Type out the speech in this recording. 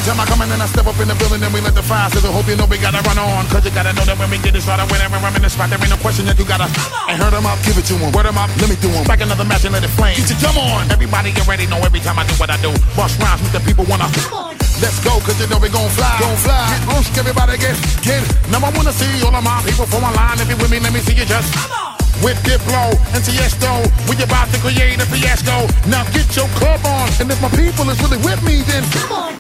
time I come in and I step up in the building, then we let the fire sizzle. Hope you know we gotta run on, cause you gotta know that when we get it started, whenever I'm in the spot, there ain't no question that you gotta. And hurt them up, give it to them. Word them up, let me do them. Back another match and let it flame. Get your drum on. Everybody already know every time I do what I do. Bust rhymes with the people wanna. Let's go, cause you know we gon' fly. Gon' fly. Get roosh, everybody get. Now I wanna see all of my people from online. If you with me, let me see you just. With Diplo and Tiesto, we about to create a fiasco. Now get your club on, and if my people is really with me, then come on.